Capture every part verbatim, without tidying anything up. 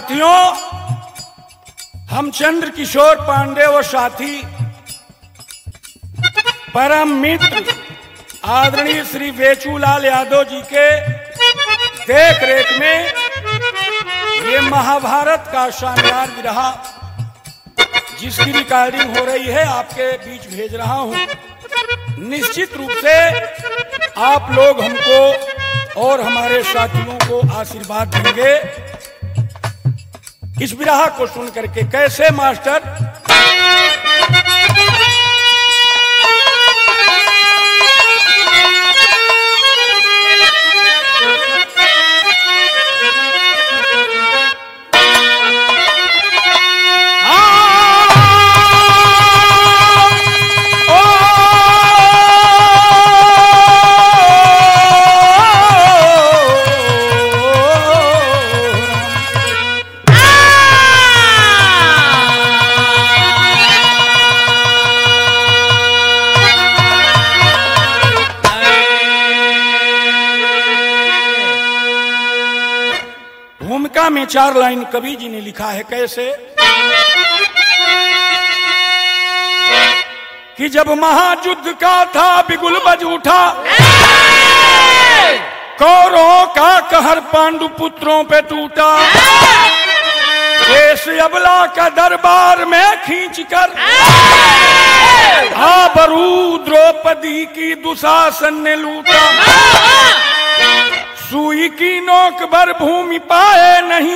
साथियों, हम चंद्र किशोर पांडे व साथी परम मित्र आदरणीय श्री वेचूलाल यादव जी के देख रेख में ये महाभारत का शानदार विरहा जिसकी रिकॉर्डिंग हो रही है आपके बीच भेज रहा हूं। निश्चित रूप से आप लोग हमको और हमारे साथियों को आशीर्वाद देंगे इस विरहा को सुन करके। कैसे मास्टर? भूमिका में चार लाइन कवि जी ने लिखा है। कैसे कि जब महायुद्ध का था बिगुल बज उठा, कौरवों का कहर पांडु पुत्रों पे टूटा, केश अबला का दरबार में खींचकर आबरू द्रौपदी की दुशासन ने लूटा। सुई की नोक पर भूमि पाए नहीं,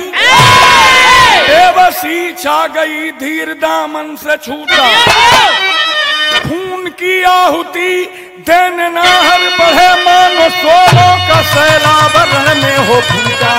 बेबसी छा गई धीर दामन से छूटा। खून की आहुति देने नाहर बढ़े मानो सोलों का सैलाब रण में हो फूटा।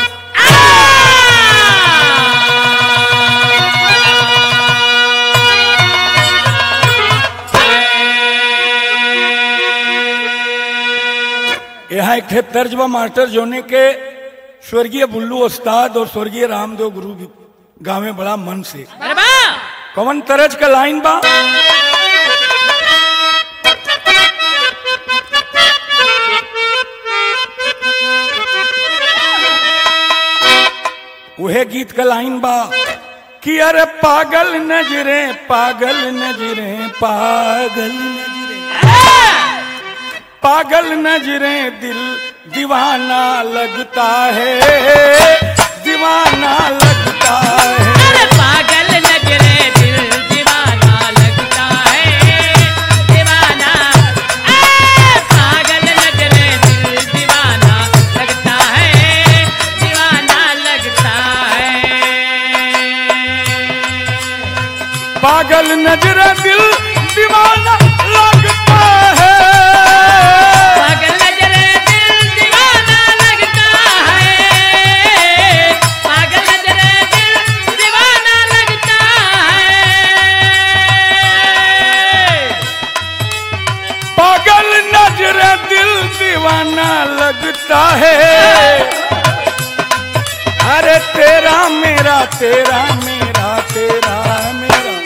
यहाँ एक तर्जबा मास्टर जोने के स्वर्गीय बुल्लू उस्ताद और स्वर्गीय रामदेव गुरु गावे बड़ा मन से। कौन तरज का लाइन बा? वह गीत का लाइन बा कि अरे पागल नजरे पागल नजरे पागल नजरे पागल नजरें दिल दीवाना लगता है, दीवाना लगता है। अरे पागल नजरें दिल दीवाना लगता है, दीवाना। ए पागल नजरें दिल दीवाना लगता है, दीवाना लगता है। पागल नजरें दिल दीवाना लगता है, दीवाना लगता है। अरे तेरा मेरा तेरा मेरा तेरा मेरा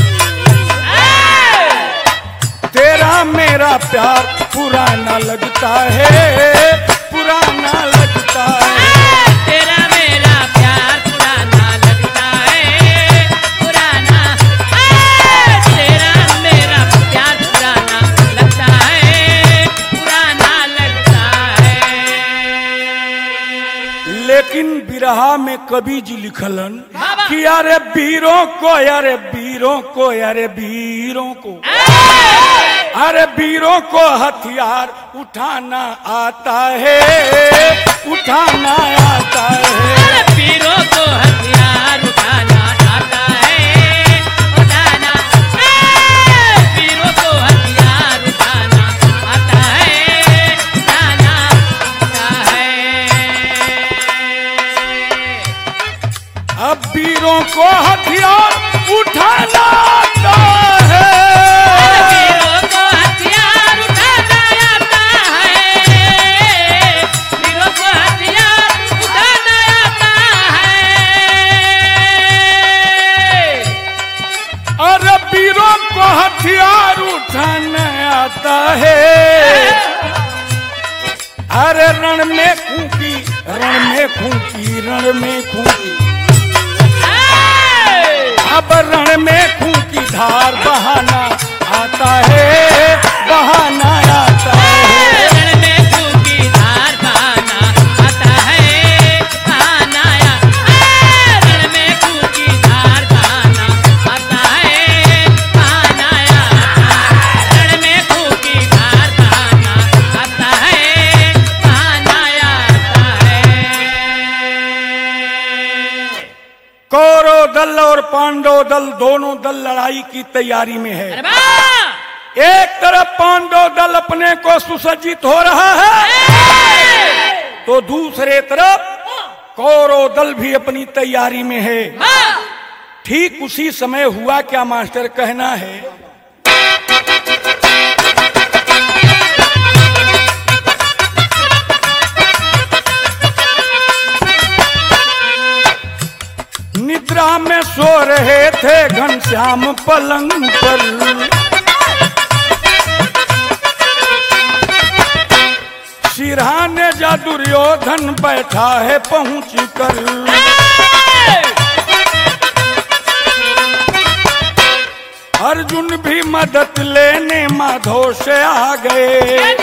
तेरा मेरा प्यार पुराना लगता है, पुराना लगता है। तेरा मेरा प्यार पुराना लगता है, पुराना। तेरा मेरा प्यार पुराना लगता है, पुराना लगता है। लेकिन बिरहा में कवि जी लिखलन कि अरे वीरों को, अरे वीरों को, अरे वीरों को, अरे वीरों को हथियार उठाना आता है, उठाना आता है। वीरों को हथियार उठाना आता है, उठाना। वीरों को हथियार उठाना आता है, उठाना आता है। अब वीरों को हथियार उठाना आता है, हथियार उठाना आता है। अरे रण में खूंकी, रण में खूंकी, रण में खूंकी, अब रण में खून की धार बहाना आता है, बहाना आता है। रण में खून की धार बहाना आता है, बहाना आया। रण में खून की धार बहाना आता है, बहाना आया। रण में खून की धार बहाना आता है, बहाना आता है। कौरव दल और पांडव दल दोनों दल लड़ाई की तैयारी में है। अरे वाह! एक तरफ पांडव दल अपने को सुसज्जित हो रहा है, तो दूसरे तरफ कौरव दल भी अपनी तैयारी में है। ठीक उसी समय हुआ क्या मास्टर, कहना है निद्रा में सो रहे थे घनश्याम पलंग पर, सिरहाने जा दुर्योधन बैठा है पहुंच कर। अर्जुन भी मदद लेने माधव से आ गए,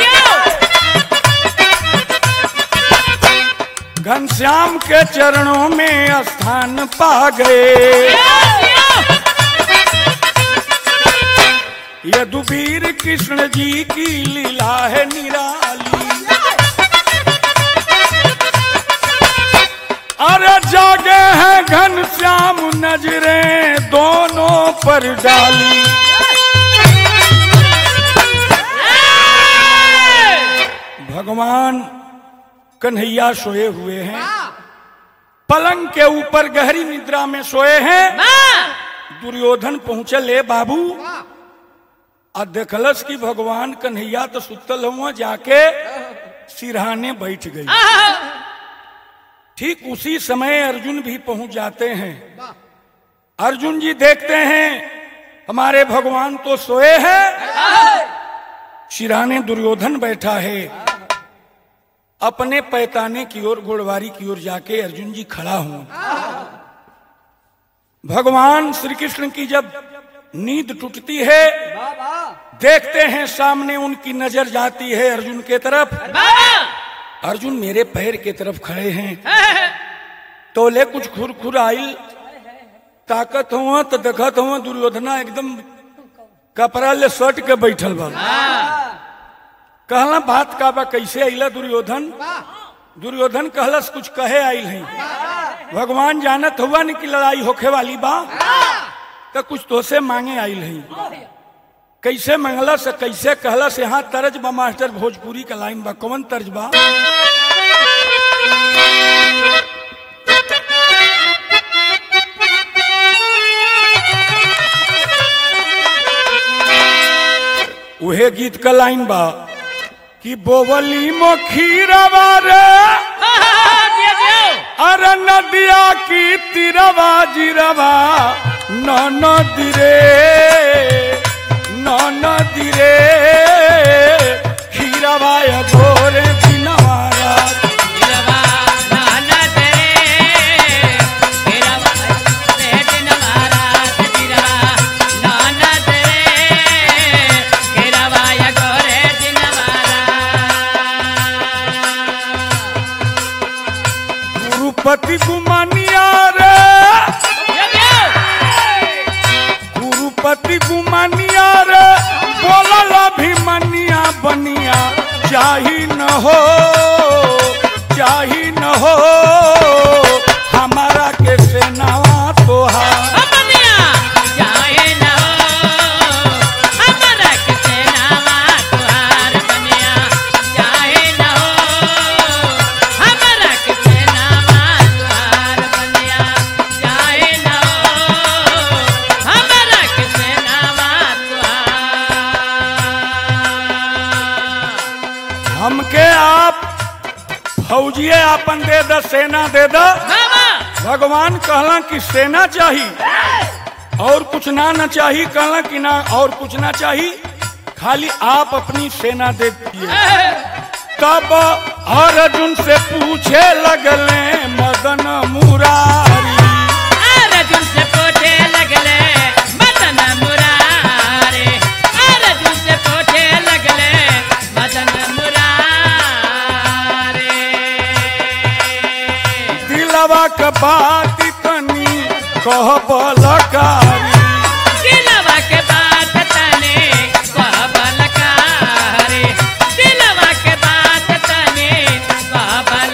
घनश्याम के चरणों में स्थान पा गए। यदुवीर कृष्ण जी की लीला है निराली, अरे जागे हैं घनश्याम नजरें दोनों पर डाली। भगवान कन्हैया सोए हुए हैं, पलंग के ऊपर गहरी निद्रा में सोए हैं। दुर्योधन पहुंचे, ले बाबू और देखलस कि भगवान कन्हैया तो सुतल हुआ, जाके सिरहाने बैठ गई। ठीक उसी समय अर्जुन भी पहुंच जाते हैं। अर्जुन जी देखते हैं हमारे भगवान तो सोए हैं, सिरहाने दुर्योधन बैठा है। अपने पैताने की ओर, घोड़वारी की ओर जाके अर्जुन जी खड़ा हुए। भगवान श्री कृष्ण की जब नींद टूटती है, देखते हैं सामने उनकी नजर जाती है अर्जुन के तरफ। अर्जुन मेरे पैर के तरफ खड़े हैं, तोले कुछ खुर खुर आइल ताकत हुआ तो देखत हुआ दुर्योधना एकदम कपड़ा ले सट के बैठल बा। कहला बात का बा, कैसे आइला दुर्योधन? दुर्योधन कहलस कुछ कहे आइल है। भगवान जानत हुआ नहीं कि लड़ाई होखे वाली बा, तो कुछ तो से मांगे आइल है। कैसे मंगलस, कैसे कहलस? यहाँ तर्ज बा मास्टर, भोजपुरी का लाइन बा। कौन तर्ज बा? उहे गीत का लाइन बा कि बोवली मो खीरवा रे, अरे नदिया की तिरवा जिरवा नदी रे, नदी रे, खीरवा गोरे दिनवारा। गुरुपति गुमानिया रे, गुरुपति गुमानिया रे, बोलल अभिमनिया बनिया चाही न हो, चाही न हो, हमारा के सेनावा तोहार। हमके आप फौजिए आपन दे द, सेना दे द। भगवान कहला कि सेना चाहिए और कुछ ना न चाहिए, कहला कि ना और कुछ ना चाहिए, खाली आप अपनी सेना दे दिए। तब अर्जुन से पूछे लगले मदन मुरारी, अर्जुन से पूछे लगले के बात तनी कह बलकारी दिलवा के बात तने कह बलकारी दिलवा के बात तने कह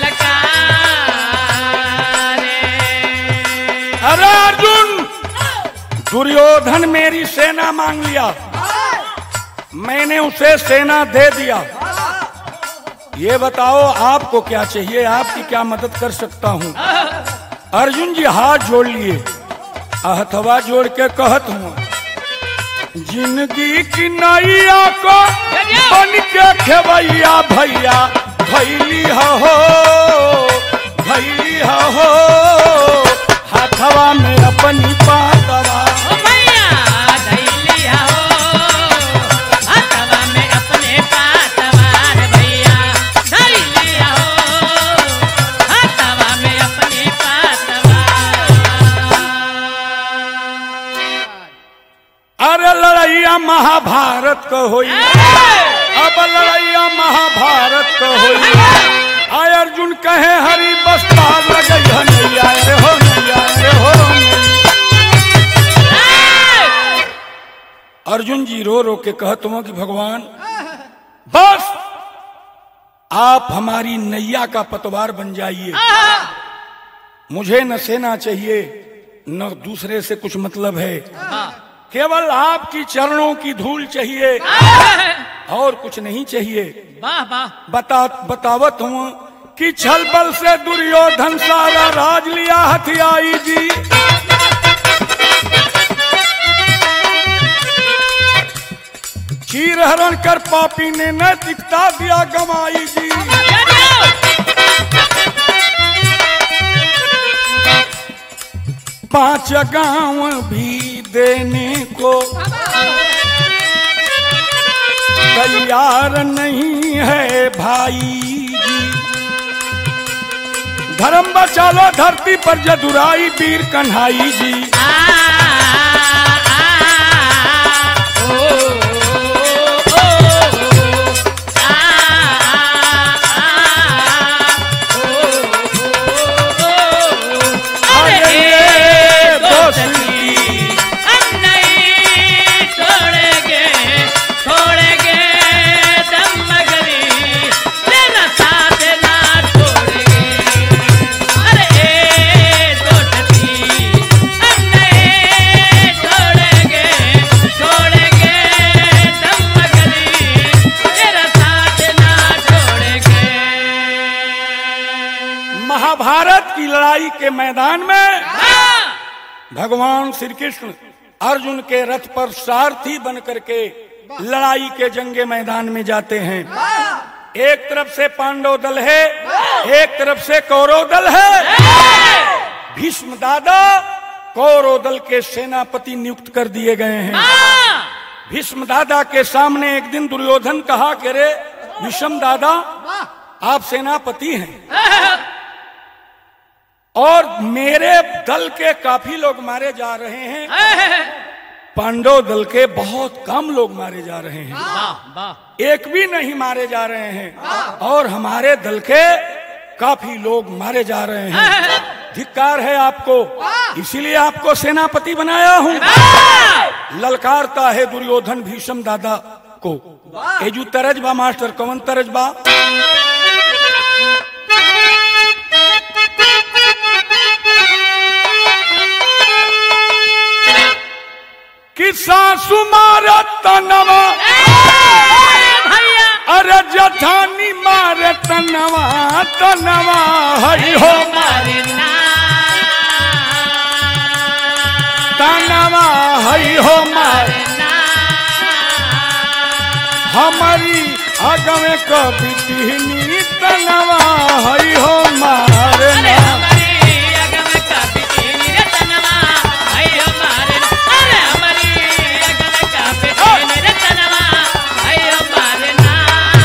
बलकारी। अरे अर्जुन, दुर्योधन मेरी सेना मांग लिया, मैंने उसे सेना दे दिया। ये बताओ आपको क्या चाहिए, आपकी क्या मदद कर सकता हूँ? अर्जुन जी हाथ जोड़ लिए, हथवा जोड़ के कहत हूँ, जिंदगी की नैया को बन के खेवैया भैया धैली हो धैली हो हाथवा में अपनी पातवा ओ भैया धैली हो हाथवा में अपने पातवार भैया धैली हो हाथवा में अपने पातवार। अरे लड़ैया महाभारत को होई, अब लड़ैया महाभारत को होई। आय अर्जुन कहे हरि बस्ता लगे नैया रे हो नैया रे हो नैया। अर्जुन जी रो रो के कहते हो कि भगवान बस आप हमारी नैया का पतवार बन जाइए, मुझे न सेना चाहिए न दूसरे से कुछ मतलब है, केवल आपकी चरणों की धूल चाहिए और कुछ नहीं चाहिए। वाह वाह। बता बतावत हूँ कि छल बल से दुर्योधन सारा राज लिया हथियाई जी, चीर हरण कर पापी ने नैतिकता दिया गंवाई जी। पांच गांव भी देने को तैयार नहीं है भाई जी, धर्म बचा लो धरती पर जदुराई वीर कन्हाई जी। आ, आ, ओ, ओ, आ, आ, अरे दोस्ती हम नहीं छोड़ेंगे छोड़ेंगे दम मगरी तेरा साथ ना छोड़ेंगे। अरे दोस्ती हम नहीं छोड़ेंगे छोड़ेंगे दम मगरी तेरा साथ ना छोड़ेंगे। महाभारत की लड़ाई के मैदान में भगवान श्री कृष्ण अर्जुन के रथ पर सारथी बन करके लड़ाई के जंगे मैदान में जाते हैं। एक तरफ से पांडव दल है, एक तरफ से कौरव दल है। भीष्म दादा कौरव दल के सेनापति नियुक्त कर दिए गए हैं। भीष्म दादा के सामने एक दिन दुर्योधन कहा कि रे भीष्म दादा आप सेनापति हैं और मेरे दल के काफी लोग मारे जा रहे हैं, पांडव दल के बहुत कम लोग मारे जा रहे हैं, वाह वाह। एक भी नहीं मारे जा रहे हैं और हमारे दल के काफी लोग मारे जा रहे हैं। धिक्कार है आपको, इसीलिए आपको सेनापति बनाया हूँ। ललकारता है दुर्योधन भीष्म दादा को। एजू तरजबा मास्टर कवन तरजबा? कि सासु मारे तनवा भैया अरे जठानी मारे तनवा तनवा हरि हो मारे ना तनवा हरि हो मारे ना हमारी अगवे कबितिनी तनवा हरि हो मारे अरे ना। हमारी अगम का बिटिनी रे तनवा भैया मारे ना। अरे हमारी अगम का बिटिनी रे तनवा भैया मारे ना।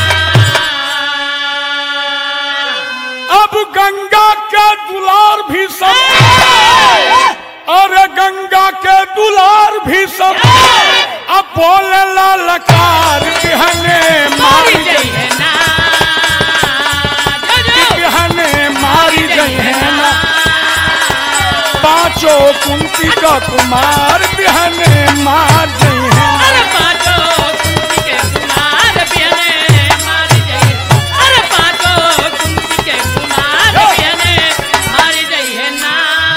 अब गंगा के दुलार भी सब और गंगा के दुलार भी सब अब बोले ललकार बिहने मारी मारी गई है ना जो जो बिहने मारी गई है ना। पांचों कुंती का कुमार बिहने मार गई है। अरे पांचों कुंती के कुमार बिहने मार गई। अरे पांचों कुंती के कुमार बिहने मार गई है ना।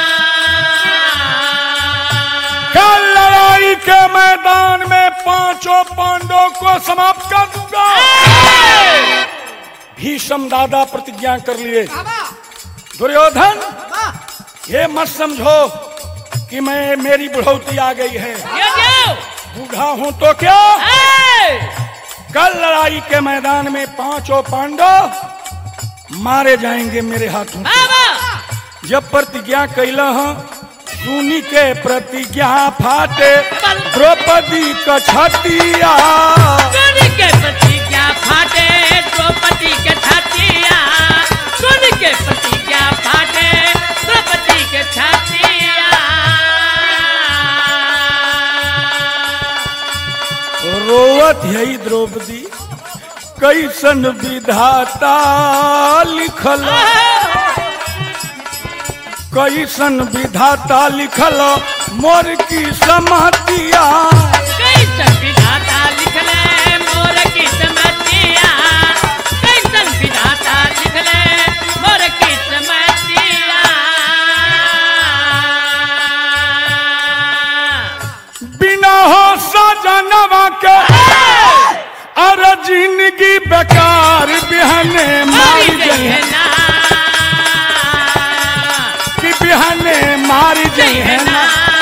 कल लड़ाई के मैदान में पांचों पांडवों को समाप्त कर दूंगा। भीष्म दादा प्रतिज्ञा कर लिए। दुर्योधन ये मत समझो कि मैं मेरी बुढ़ौती आ गई है, बूढ़ा हूं तो क्या। कल लड़ाई के मैदान में पांचों पांडव मारे जाएंगे मेरे हाथों से। जब प्रतिज्ञा कैला सुनी के प्रतिज्ञा फाटे द्रौपदी का छतिया। सुन के प्रतिज्ञा फाटे द्रौपदी के छतिया। सुन के प्रतिज्ञा फाटे द्रौपदी के छतिया। रोवत यही द्रौपदी कैसन विधाता लिखल। कैसन विधाता लिखल मोर की समहतिया। कैसन विधाता लिखले मोर की समहतिया। कैसन विधाता लिखले मोर की समहतिया। बिना हो सजनवा के अरे जिंदगी बेकार बिहने मार गई है ना। बिहने मारी गई है ना।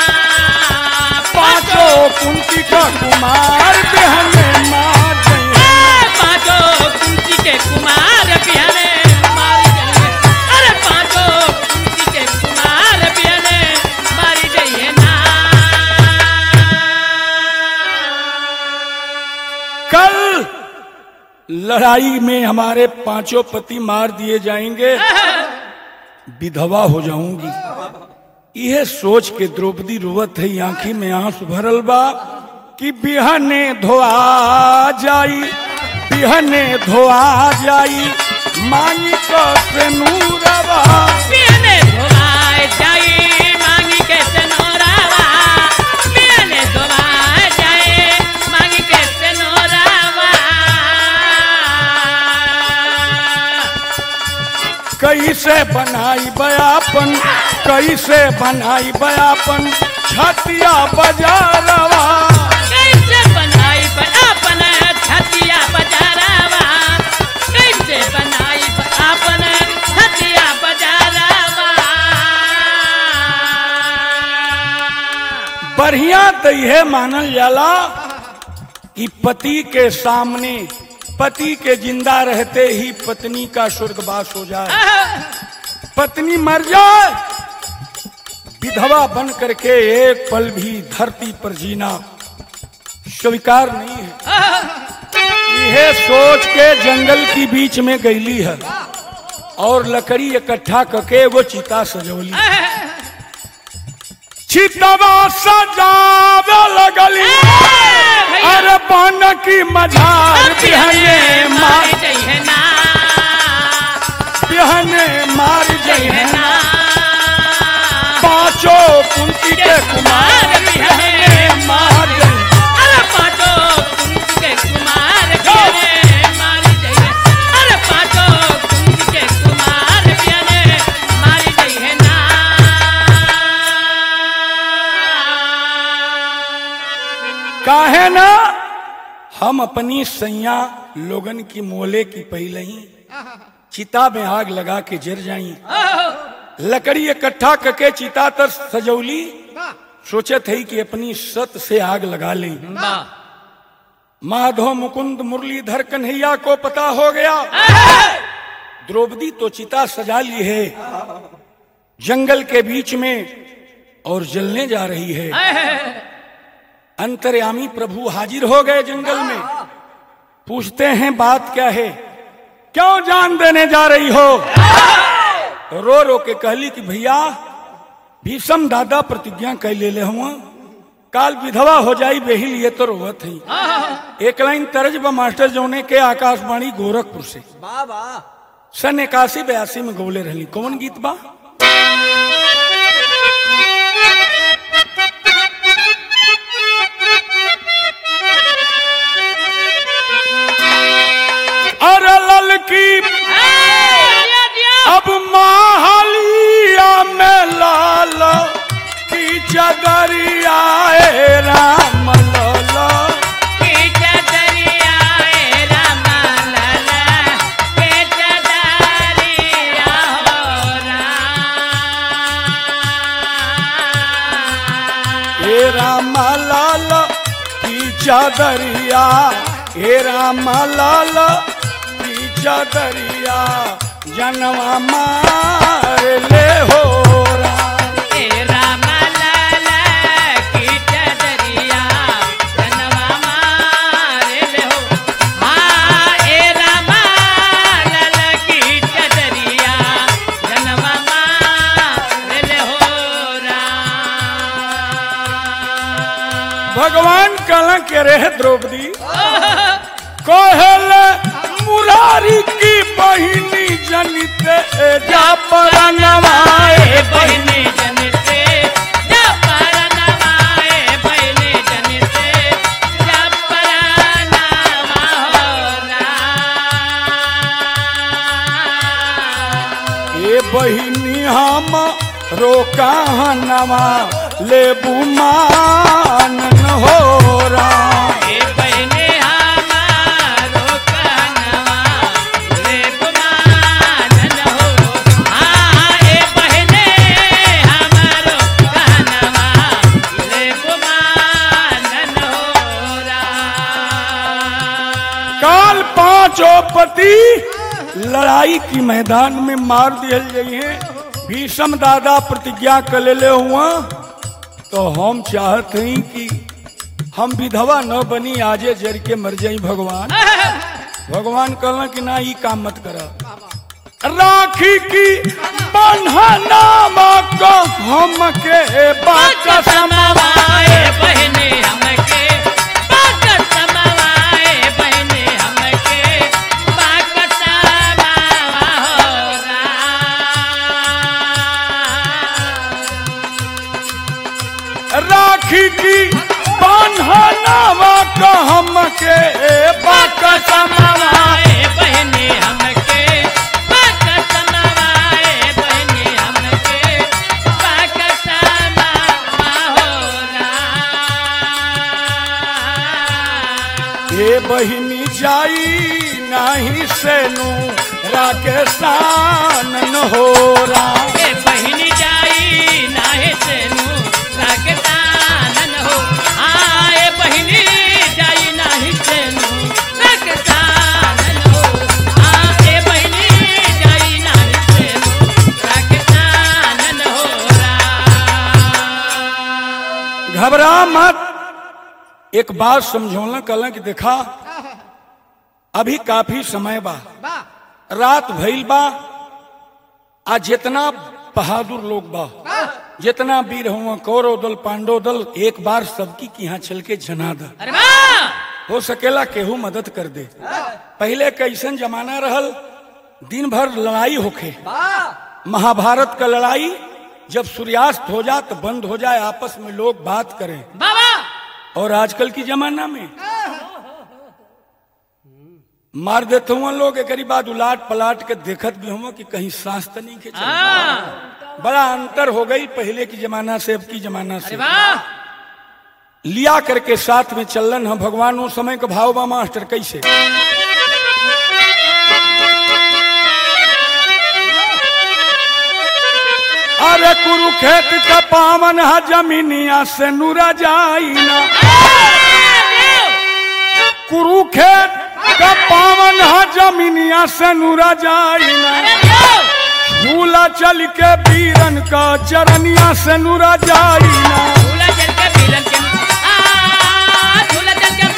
पांचों कुंती का कुमार बिहने मार गई है। पांचों कुंती के कुमार बिहने मारी गई है। अरे पांचों कुंती के कुमार बिहने मारी गई है ना। कल लड़ाई में हमारे पांचों पति मार दिए जाएंगे, विधवा हो जाऊंगी। यह सोच के द्रौपदी रोवत है, आंखी में आंसू भरल बा कि बिहने धोआ जाई। बिहने धोआ जाई मांगी को सेनूरवा। बिहने धोआ जाई मांगी के सेनूरवा। बिहने धोआ जाई मांगी के सेनूरवा। कैसे बनाई बयापन कैसे बनाई बयापन छतिया बजारवा। कैसे बनाई बयापन छतिया बजारवा। कैसे बनाई बयापन छतिया बजारवा। बढ़िया तो यह मानल जाला कि पति के सामने पति के जिंदा रहते ही पत्नी का स्वर्गवास हो जाए। पत्नी मर जाए विधवा बन करके एक पल भी धरती पर जीना स्वीकार नहीं है। यह सोच के जंगल की बीच में गईली है और लकड़ी इकट्ठा करके वो चिता सजौली। चितवा सजावे लगली अरे पान की मझार बिहने मार गई है ना। बिहने मार गई है ना। पांचों कुंती के कुमार बिहने मार गई। अरे पांचों कुंती के कुमार बिहने मार गई है। अरे पांचों कुंती के कुमार बिहने मार गई है ना। काहे ना हम अपनी सैया लोगन की मोले की पहले ही चिता में आग लगा के जर जाई। लकड़ी इकट्ठा करके चिता तर सजौली सोचे थे कि अपनी सत से आग लगा ले। माधव मुकुंद मुरलीधर कन्हैया को पता हो गया द्रौपदी तो चिता सजा ली है जंगल के बीच में और जलने जा रही है। अंतर्यामी प्रभु हाजिर हो गए जंगल में। पूछते हैं बात क्या है, क्यों जान देने जा रही हो। रो रो के कहली कि भैया भीष्म दादा प्रतिज्ञा कर ले ले हुआ काल विधवा हो जाई बेही लिए तो रोवत है। एक लाइन तरज ब मास्टर जौने के आकाशवाणी गोरखपुर से सन इक्यासी बयासी में गौले रही। कौन गीत बा। चादरिया हे राम लाल की चादरिया जनवा मार ले हो राम। ए राम लाल की चादरिया जनवा मार ले हो। हाँ ए राम लाल की चादरिया जनवा मार ले हो राम। भगवान कल के रहे द्रौपदी कहल मुरारी की बहिनी जनित जा पर नवाए बहिनी जनिते जा पर नवाए बहिनी जनिते जा पर नवा हो राम। ये बहिनी हम रोका नवा ले बुमान हो राम। ए बहिनी हमारो कहनवा ले गुमानन हो। हाँ ए बहिनी हमारो कहनवा ले गुमानन हो राम। काल पांचों पति लड़ाई की मैदान में मार दियल गई है। भीष्म दादा प्रतिज्ञा कर ले हुआ तो हम चाहते हैं कि हम विधवा न बनी आजे जर के मर जाई भगवान। भगवान कहला कि ना ये काम मत करा। राखी की बंधना को हम के बात समवाए बहने हमके बात समवाए बहने हमके बात समवा हो राम। राखी की बंधना को हम के बात समवाए बहने हमके बात समवाए बहने हमके बात समवा हो राम। ये बहिनी जाई नहीं सेनु राके सानन हो राम। ए बहिनी जाई नाहे सेनु रागतानन हो। हाँ ए बहिनी जाई नाही सेनु रागतानन हो। हाँ ए बहिनी जाई नाही सेनु रागतानन हो राम। घबरा मत। एक बात समझौला कल कि देखा अभी काफी समय बा, रात भइल बा। आ जितना बहादुर लोग बा, जितना वीर हुआ कौरव दल पांडव दल, एक बार सबकी की यहाँ चल के जना द। अरे वाह हो सकेला केहू मदद कर दे। पहले कैसन जमाना रहल, दिन भर लड़ाई होखे। महाभारत का लड़ाई जब सूर्यास्त हो जाए तो बंद हो जाए, आपस में लोग बात करें। बाबा और आजकल की जमाना में मार देते हुआ लोग, एक बाद उलाट पलाट के देखत भी हुआ कि कहीं सांस तो नहीं खींचा। हाँ बड़ा अंतर हो गई पहले की जमाना से अब की जमाना अरे से। वाह लिया करके साथ में चलन हम भगवान उस समय का भाव बा मास्टर कैसे। अरे कुरुखेत का पावन है जमीनिया से नूरा जाइना। कुरुखेत का पावन है जमीनिया से नूरा जाइना। झूला चल के वीरन का चरनिया से नूरा जाइना। झूला चल के वीरन के आ झूला चल के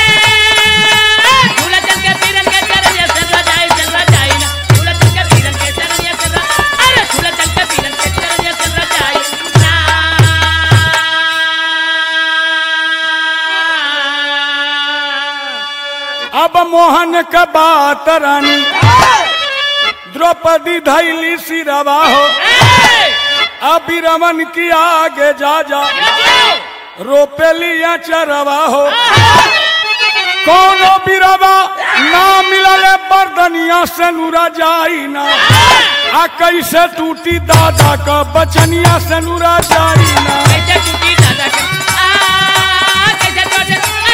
ए झूला चल के वीरन के चरनिया से जाए चल जाए ना। झूला चल के वीरन के चरनिया से अरे झूला चल के वीरन के चरनिया से जाए ना। अब मोहन का बात रानी द्रौपदी धैली सिरवा हो। अभी रमन की आगे जा जा रोपेलिया चरवा हो। कोनो बिरवा ना मिलले बर्दनिया से नूरा जाई ना। आ कैसे टूटी दादा का बचनिया से नूरा जाई ना। कैसे टूटी दादा के आ कैसे टूटे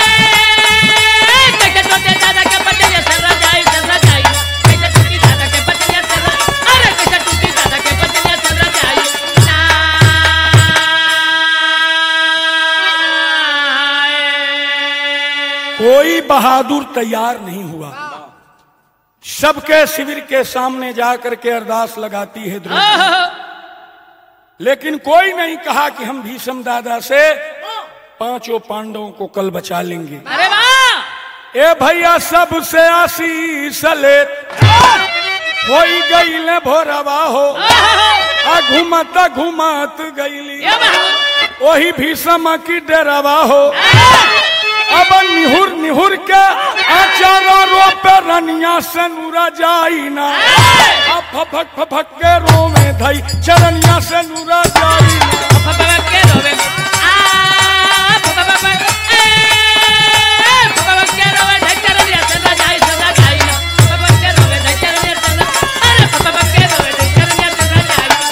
ए कैसे टूटे दादा के बचनिया से जाए चल जाए। कैसे टूटी दादा के बचनिया से अरे कैसे टूटी दादा के बचनिया से जाए ना। कोई बहादुर तैयार नहीं हुआ। सबके शिविर के सामने जाकर के अरदास लगाती है द्रौपदी, लेकिन कोई नहीं कहा कि हम भीष्म दादा से पांचों पांडवों को कल बचा लेंगे। अरे वाह! ए भैया सबसे आशीष ले होई गईले भोरवा हो, आ घुमत घुमत गईली वही भीष्म की डरवा हो। अब निहुर निहुर के आचारा रो पे रनिया से नूरा जाई ना, अब फफक फफक के रो में धई चरनिया से नूरा जाई ना। फफक के रोवे आ फफक ए फफक के रोवे धई चरनिया से ना जाई सदा जाई ना। फफक के रोवे धई चरनिया से ना, अरे फफक के रोवे धई चरनिया से ना जाई ना।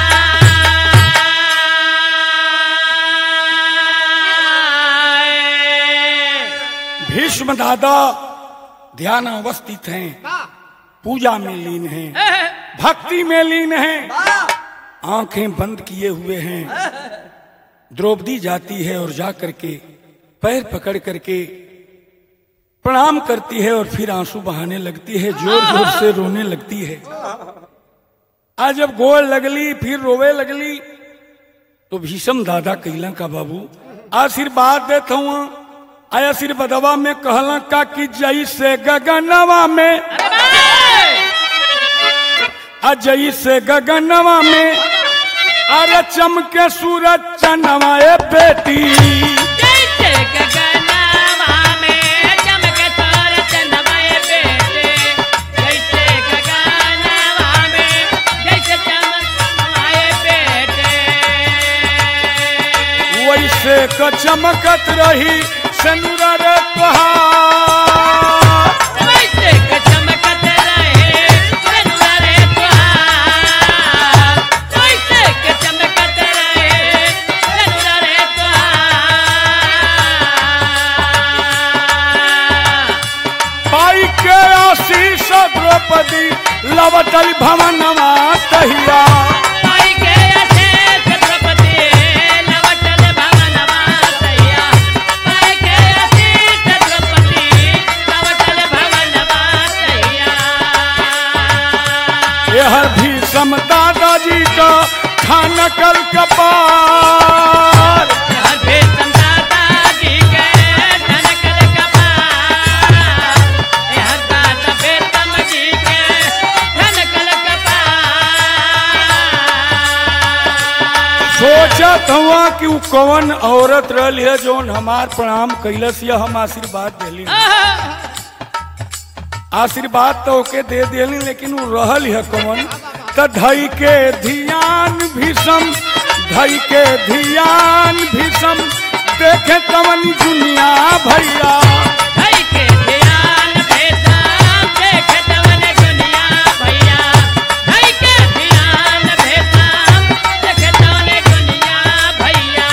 भीष्म दादा ध्यान अवस्थित हैं, पूजा में लीन हैं, भक्ति में लीन हैं, आंखें बंद किए हुए हैं। द्रौपदी जाती है और जाकर के पैर पकड़ करके प्रणाम करती है और फिर आंसू बहाने लगती है, जोर जोर से रोने लगती है। आज जब गोल लगली फिर रोवे लगली तो भीष्म दादा कहला का बाबू आशीर्वाद देता हूँ। आया सिर बदवा में कहला का कि जैसे गगनवा में, अजय से गगनवा में अरे चमके सूरज चंदवा ए बेटी। जैसे गगनवा में चमके सूरज चंदवा ए बेटे, जैसे गगनवा में जैसे चमकवा ए बेटे, वैसे क चमकत रही सनुरा रे तुहार, वैसे क चमकत रहे सनुरा रे तुहार, वैसे क चमकत रहे सनुरा रे तुहार। पाई के आशीष द्रौपदी लवटल भवनवा तहिया। पाई के आशीष द्रौपदी लवटल भवनवा तहिया, पाई के आशीष द्रौपदी लवटल भवनवा तहिया। यह भीष्म दादाजी का खानकल कपार, हर भीष्म दादाजी के धनकल कपार, हर दादा भीष्म जी के धनकल कपार। सोचत हुआ कि वो कौन औरत रही है जोन हमार प्रणाम कैलस या हम आशीर्वाद दिली। आशीर्वाद तो ओके दे दिली लेकिन वो रहल है कौन। त धई के धियान भीष्म, धई के धियान भीष्म देखे तवन दुनिया भैया। धई के ध्यान भीष्म देखे तवन दुनिया भैया, धई के ध्यान भीष्म देखे तवन दुनिया भैया।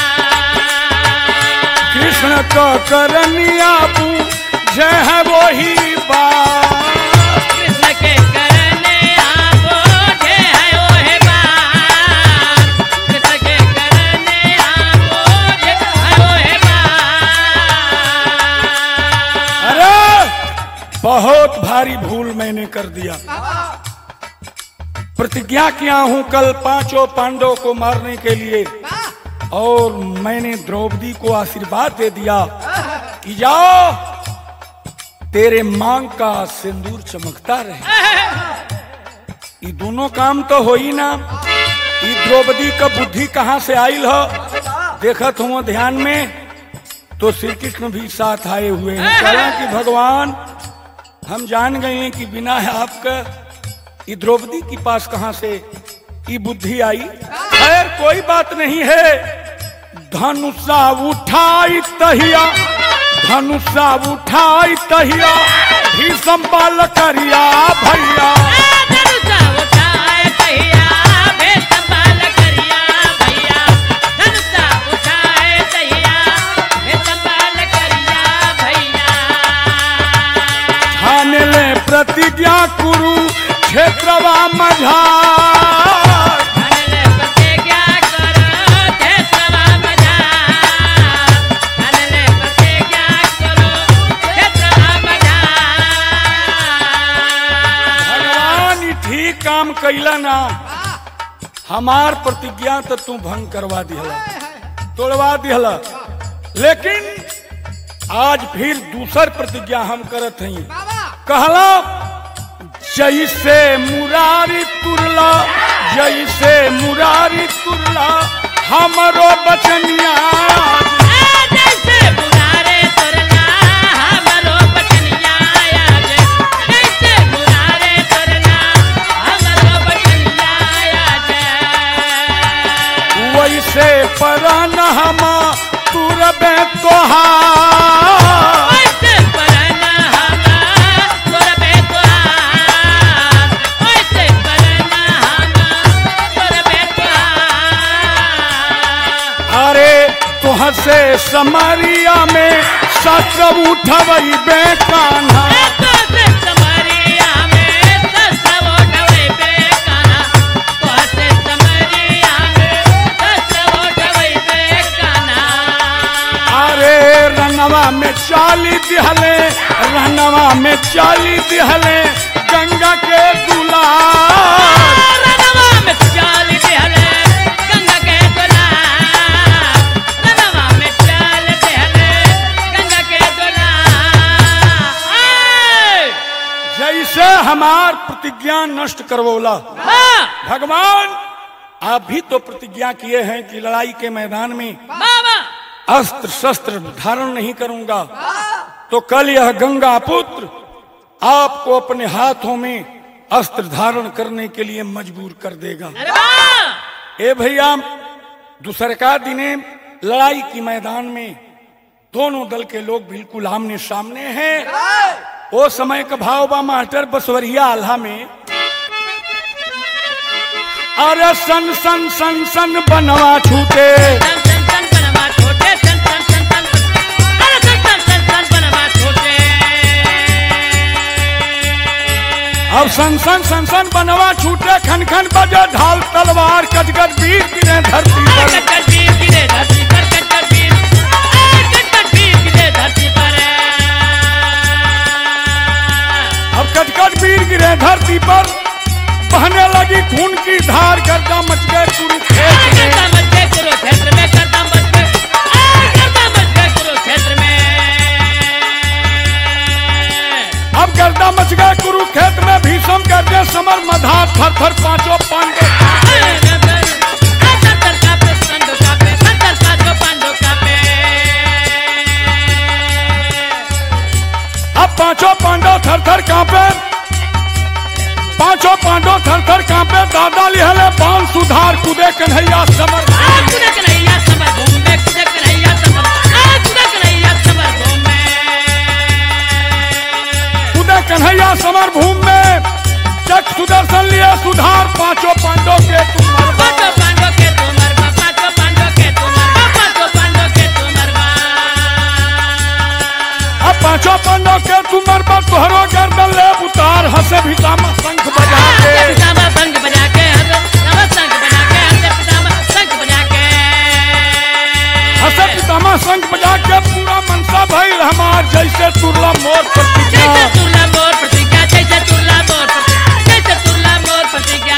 कृष्ण को करनिया बू जय है वही बात, कृष्ण के करने आपो जे है ओहे बात, कृष्ण के करने आपो जे है ओहे बात। अरे बहुत भारी भूल मैंने कर दिया। प्रतिज्ञा किया हूं कल पांचों पांडवों को मारने के लिए, और मैंने द्रौपदी को आशीर्वाद दे दिया कि जाओ तेरे मांग का सिंदूर चमकता रहे। ये दोनों काम तो हो ही ना। ये द्रौपदी का बुद्धि कहाँ से आयल हो देखत हूँ ध्यान में, तो श्री कृष्ण भी साथ आए हुए हैं। कहा कि भगवान हम जान गए हैं कि बिना है आपका ये द्रौपदी के पास कहाँ से ये बुद्धि आई। खैर कोई बात नहीं है। धनुषा उठाई तहिया, धनुषा उठाई तहिया भीष्म बाल करिया भैया। धनुषा उठाए तहिया भीष्म बाल करिया भैया, धनुषा उठाए तहिया भीष्म बाल करिया भैया। ठान ले प्रतिज्ञा कुरु क्षेत्रवा मझा, कैला ना, हमार प्रतिज्ञा तो तू भंग करवा दिहला, तोड़वा दिहला। लेकिन आज फिर दूसर प्रतिज्ञा हम करत हई। कहला जैसे मुरारी तुरला, जैसे मुरारी तुरला हमरो बचनिया, जैसे मुरारे तुरला हमरो बचनिया, जैसे मुरारे तुरला हमरो बचनिया, वैसे परन हम तुरबे तोहार, वैसे परन हम तुरबे तोहार, वैसे परन हम तुरबे तोहार। अरे तुह से समरिया में सच उठवई बे कान्हा, तो से समरिया में दस वोटवे बेकाना, तो से समरिया में दस वोटवे बेकाना। अरे रनवा में चाली दिहले, रनवा में चाली दिहले गंगा के दुलार, रनवा में चाल देहले गंगा के दुलार, रनवा में चाल देहले गंगा के दुलार। जैसे हमार प्रतिज्ञा नष्ट करवोला। हाँ, भगवान आप भी तो प्रतिज्ञा किए हैं कि लड़ाई के मैदान में बाबा अस्त्र शस्त्र धारण नहीं करूंगा, तो कल यह गंगा पुत्र आपको अपने हाथों में अस्त्र धारण करने के लिए मजबूर कर देगा। अरे वाह, ए भैया, दूसरका दिने लड़ाई की मैदान में दोनों दल के लोग बिल्कुल आमने सामने हैं। वो समय का भाव बा मास्टर बसवरिया आल्हा में, अरे सन सन सन सन बनवा छूटे, सन सन सन बनवा छोटे, सन सन सन सन, अरे सन सन सन सन बनवा छोटे। अब सन सन सन सन बनवा छूटे, खन खन बजे ढाल तलवार, कटकट वीर गिरे धरती पर, कटकट वीर गिरे धरती पर, कटकट वीर, कटकट वीर गिरे धरती पर। अब कटकट वीर गिरे धरती पर, बहने लगी खून की धार, गर्दा मच गए कुरुक्षेत्र में, गर्दा मच गए कुरुक्षेत्र में, गर्दा मच गए, गर्दा मच गए कुरुक्षेत्र में। अब गर्दा मच गए कुरुक्षेत्र में, भीष्म गर्जे समर मधार, थर थर पांचों पांडव, थर थर कांपे पांडव कांपे, थर थर पांचों पांडव कांपे। अब पांचों पांडव थर थर कांपे, पांचों पांडव थर थर कांपे, दादा लिहले बाण सुधार, कुदे कन्हैया समर, कुदे कन्हैया समर भूमि में, कुदे कन्हैया समर, कुदे कन्हैया समर भूमि में, कुदे कन्हैया समर भूमि में, चक सुदर्शन लिए सुधार, पांचों पांडव के तुम पांचों पांडव के तुम मरवा, पांचों पांडव के तुम मरवा, पांचों पांडव के तुम मरवा। अब पांचों पांडव के तुम मरवा, तोहरो गर्दन ले उतार, हंसे भितामा शंख बजा के, हंसे पितामह शंख बजा के, हंसे पितामह शंख बजा के, हंसे पितामह शंख बजा के। हंसे पितामा शंख बजा के, पूरा मनसा भइल हमार, जैसे तुरला मोर प्रतिज्ञा, जैसे तुरला मोर प्रतिज्ञा, जैसे तुरला मोर प्रतिज्ञा, जैसे तुरला मोर प्रतिज्ञा।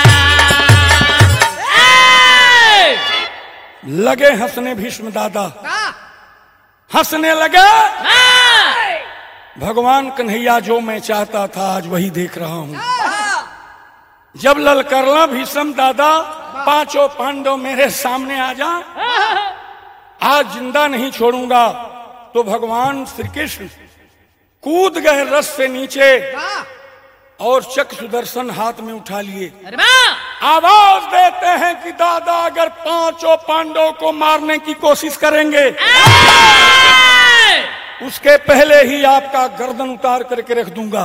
ए! लगे हंसने भीष्म दादा, हंसने लगे। हाँ! भगवान कन्हैया जो मैं चाहता था आज वही देख रहा हूं। जब ललकरला भीष्म दादा, पांचों पांडव मेरे सामने आ जा, आज जिंदा नहीं छोड़ूंगा, तो भगवान श्री कृष्ण कूद गए रस से नीचे और चक्र सुदर्शन हाथ में उठा लिए। अरे वाह! आवाज देते हैं कि दादा अगर पांचों पांडवों को मारने की कोशिश करेंगे, उसके पहले ही आपका गर्दन उतार करके रख दूंगा।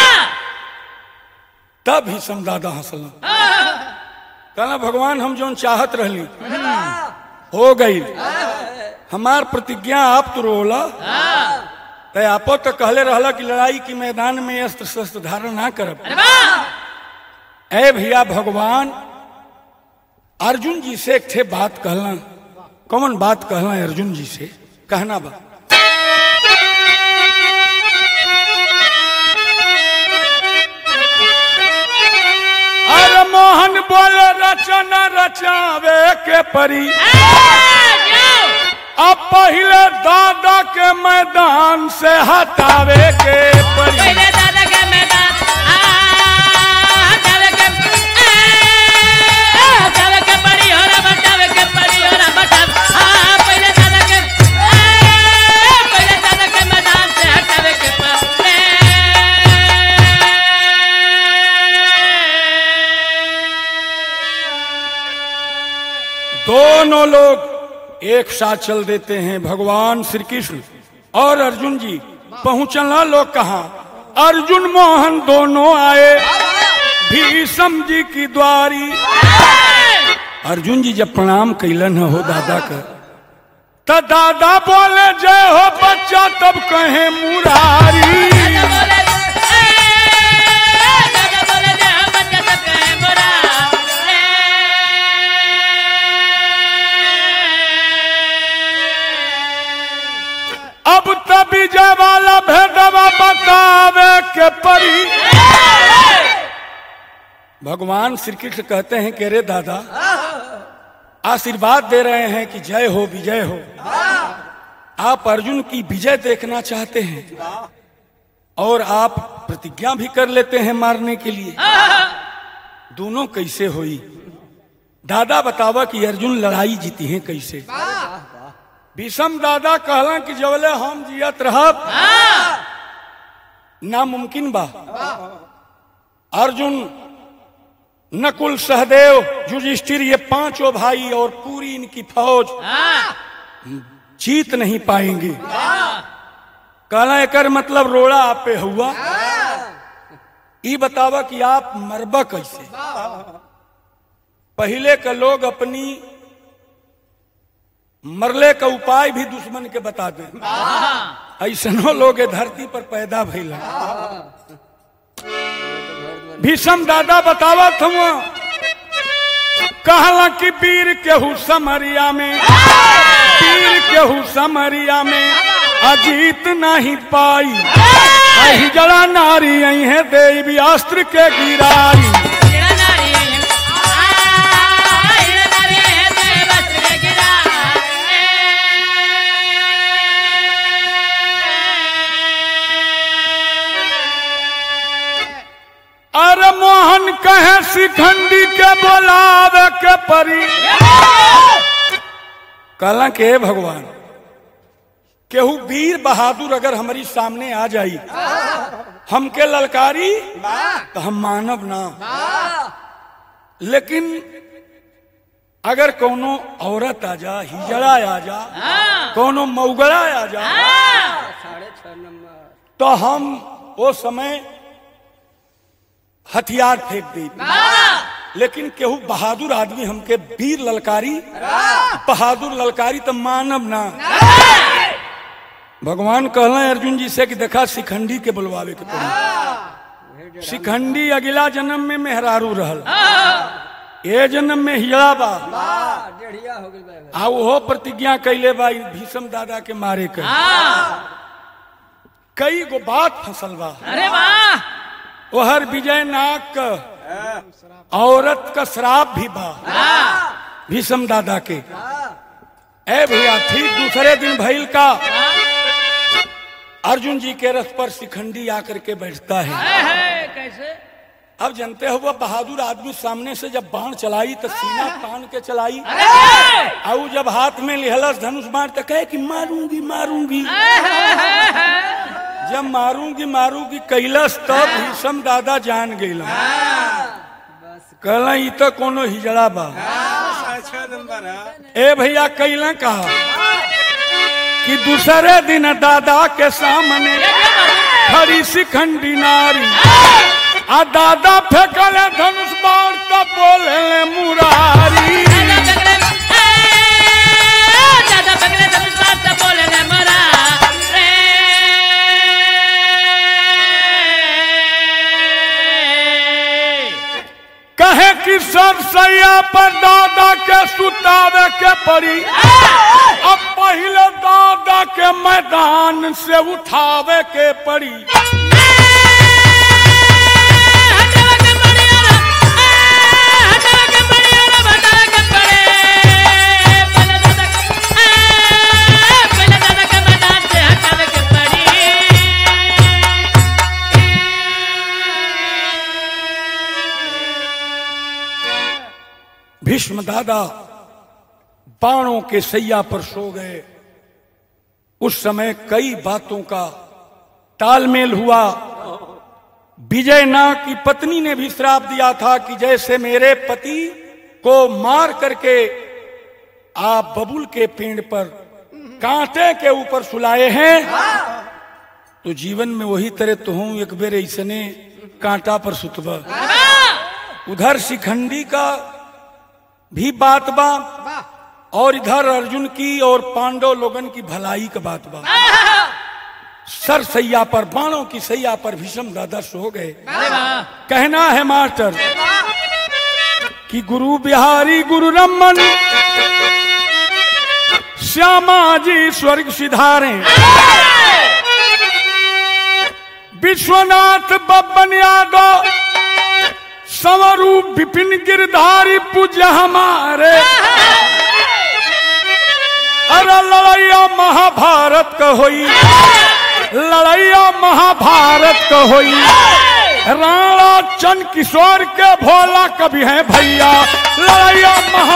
तब ही सम दादा हंसला, कहना भगवान हम जो चाहत रहली हो गई, हमार प्रतिज्ञा आप तो रोला, तो आपो तो कहले रहला कि लड़ाई के मैदान में अस्त्र शस्त्र धारण ना करब। ए भैया, भगवान अर्जुन जी से एक ठे बात कहला। कौन बात कहला अर्जुन जी से? कहना बा, अरे मोह रचन रचावे के परी जाओ अब पहले दादा के मैदान से हटावे के परी। पहले दादा के मैदान आ हटावे के आ हटावे के पड़ी हो रा बटावे के पड़ी हो रा बटावे आ पहले दादा के आ पहले दादा के मैदान से हटावे के पड़ी। दोनों लोग एक साथ चल देते हैं। भगवान श्री कृष्ण और अर्जुन जी पहुंचना लोग कहाँ? अर्जुन मोहन दोनों आए भीष्म जी की द्वारी। अर्जुन जी जब प्रणाम कैलन हो दादा का, तो दादा बोले जय हो बच्चा, तब कहे मुरारी। अब तब विजय वाला भेदवा बतावे के परी। भगवान श्री कृष्ण कहते हैं कि रे दादा, आशीर्वाद दे रहे हैं कि जय हो विजय हो। आप अर्जुन की विजय देखना चाहते हैं और आप प्रतिज्ञा भी कर लेते हैं मारने के लिए। दोनों कैसे हुई? दादा बतावा कि अर्जुन लड़ाई जीती है कैसे? भीष्म दादा कहला कि जवले हम जियत रहब नामुमकिन बा। अर्जुन, नकुल, सहदेव, युधिष्ठिर, ये पांचों भाई और पूरी इनकी फौज जीत नहीं पाएंगे। कहला एकर मतलब रोड़ा आप पे हुआ। ये बतावा कि आप मरबा कैसे? पहले के लोग अपनी मरले का उपाय भी दुश्मन के बता दे। ऐसनो लोग धरती पर पैदा भइला। भीष्म दादा बतावत हुआ, कहला कि वीर केहू समरिया में, वीर केहू समरिया में अजीत नहीं पाई। अहि जड़ा नारी आई है देवी अस्त्र के गिराई। अरे मोहन कहे शिखंडी के बोलावे के परी। कहला के भगवान, केहू वीर बहादुर अगर हमारी सामने आ जाई, हमके ललकारी तो हम मानव ना। लेकिन अगर कोनो औरत आ जा, हिजड़ा आ जा, कोनो मौगड़ा आ जा, तो हम वो समय हथियार फेंक दे। लेकिन केहू बहादुर आदमी हमके वीर ललकारी, बहादुर ललकारी तो मानव ना। भगवान कहला अर्जुन जी से कि देखा शिखंडी के बुलवावे के पड़ी। शिखंडी अगला जन्म में मेहरारू रहल, ये जन्म में हिजड़ा बा। आ वो प्रतिज्ञा कैले बा भीष्म दादा के मारे के। कई गो बात फसल बा। अरे वाह, ओहर विजय नाग औरत का श्राप भी बा भीष्म दादा के। ए भैया, ठीक दूसरे दिन भइल का अर्जुन जी के रथ पर शिखंडी आकर के बैठता है। कैसे? अब जानते हो वो बहादुर आदमी सामने से जब बाण चलाई तो सीना तान के चलाई। और जब हाथ में लिहलस धनुष बाण तो कहे कि मारूंगी मारूंगी। जब मारूंगी मारूंगी कैलस तब भीष्म दादा जान गए। कहला ई तो कोनो हिजड़ा बा। ए भैया, कैला कहा कि दूसरे दिन दादा के सामने खड़ी शिखंडी नारी। आ दादा फेंकल धनुष बाण तो बोले मुरारी। दादा फेंकले धनुष बाण तो बोले मुरारी। कहे कि सरसैया पर दादा के सुतावे के पड़ी। अब पहले दादा के मैदान से उठावे के पड़ी। हटावे के पड़ी, हटावे के पड़ी। भीष्म दादा बाणों के सैया पर सो गए। उस समय कई बातों का तालमेल हुआ। विजयनाग की पत्नी ने भी श्राप दिया था कि जैसे मेरे पति को मार करके आप बबुल के पेड़ पर कांटे के ऊपर सुलाए हैं, तो जीवन में वही तरह तो हूं एक बेर ऐसने कांटा पर सुतबा। उधर शिखंडी का भी बात बा और इधर अर्जुन की और पांडव लोगन की भलाई का बात बा। सर सैया पर, बाणों की सैया पर भीष्म दादा सो गए। कहना है मास्टर कि गुरु बिहारी गुरु रमन श्यामा जी स्वर्ग सिधारे, विश्वनाथ बब्बन यादव संवरू विपिन गिरधारी पूज्य हमारे। अरे लड़ैया महाभारत का होई, लड़ैया महाभारत का होई, राणा चंद किशोर के भोला कभी है भैया, लड़ैया महा